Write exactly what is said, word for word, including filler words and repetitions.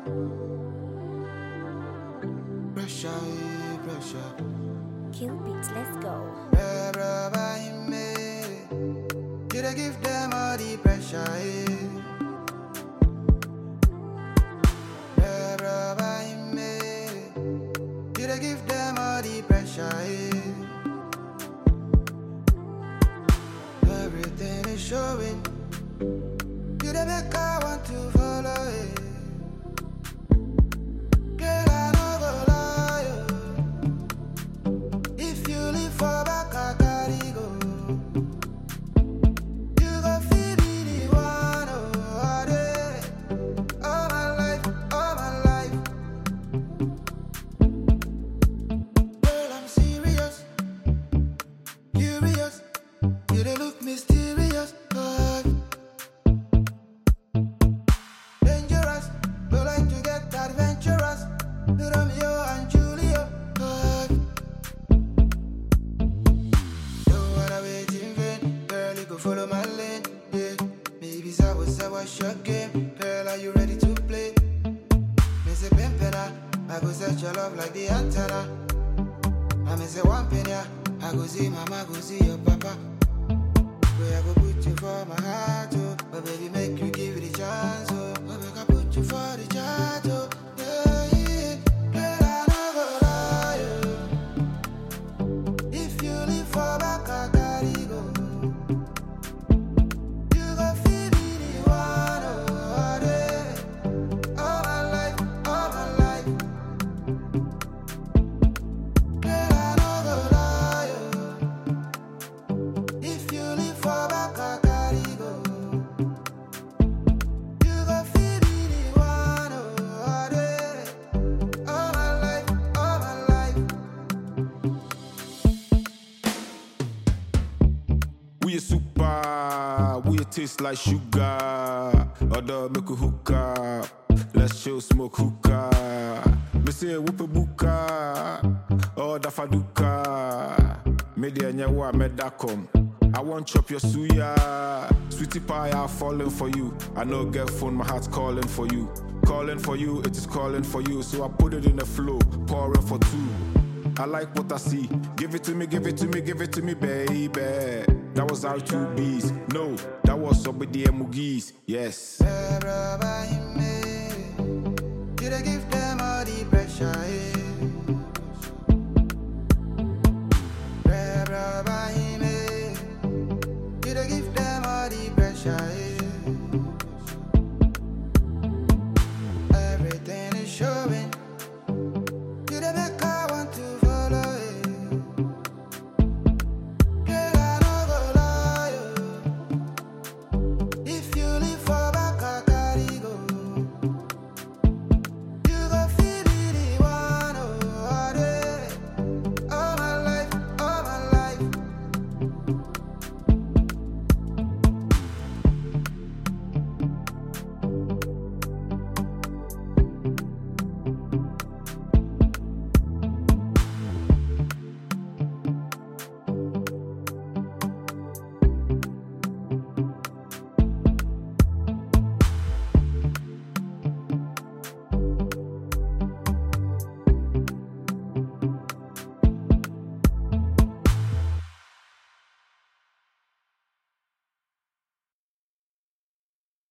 Pressure, eh, pressure. Kill beats, let's go. Bra, bra, bra, him, eh. You dey give them all the pressure, eh. Bra, bra, bra, him, eh. You dey give them all the pressure, eh. Everything is showing. You dey make I want to follow it. Girl, I no go lie, oh. If you leave for back, I carry go. You go feel me the one, oh, all day. All my life, all my life. Girl, I'm serious, curious. You dey look mysterious, oh. Dangerous, don't like to get adventurous. Romeo and Juliet, oh. Don't wanna wait in vain, girl, you go follow my lane, yeah. Maybe I was I was your game, girl, are you ready to play? Me say pimpina, I go set your love like the antenna. I me say one penny, I go see mama, go see your papa. Where I go put you for my heart, oh. But baby, make you give it a chance, oh. But make I put you for the chat, oh. Yeah, yeah. Girl, I no go lie, oh. If you leave for back, I carry go. You go feel me the one, oh, all day. All my life, all my life. Girl, I no go lie, oh. If you leave for back, I carry go. You go feel me the one, oh, all day. All my life, all my life. We a super, we a taste like sugar. Other make a hookah, let's show smoke hookah. Me say whoop a buka, oh da faduka. Me de nyawa me da come. I want chop your suya, sweetie pie, I'm falling for you. I know get phone, my heart's calling for you, calling for you, it is calling for you. So I put it in the flow, pouring for two. I like what I see. Give it to me, give it to me, give it to me, baby. That was our two B's. No, that was up with the Mugis. Yes. Bra, bra, bra, him, eh. You dey give them all the pressure, eh. Bra, bra, bra, him, eh. You dey give them all the pressure, eh.